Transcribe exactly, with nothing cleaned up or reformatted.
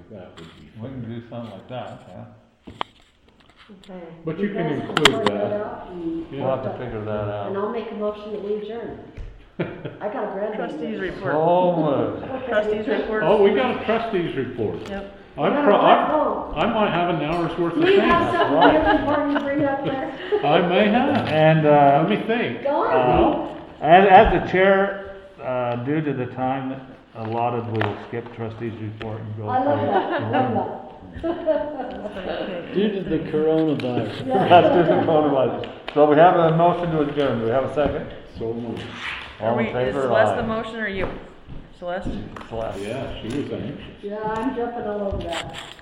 that would be We can fair. do something like that, yeah. Okay. But you can guys include sort that. out and- We'll have to figure that And out. I'll make a motion that we adjourn. I got a grand. Trustees report. So moved. Trustees report. Oh, we got a trustees report. Yep. I'm got pro- a I'm- phone. I might have an hour's worth of Do you have things. something right. really important to bring up there? I may have. And, Let uh, me think. Go on. Well, as, as the chair, uh, due to the time allotted, we will skip trustees report and go. I love to- that, I love that. Okay. Due to the coronavirus. That's just a coronavirus. So we have a motion to adjourn. Do we have a second? so moved. Are All we, in is favor? Celeste the Aye. motion or you? Celeste? Celeste. Yeah, she was anxious. Yeah, I'm jumping all over that.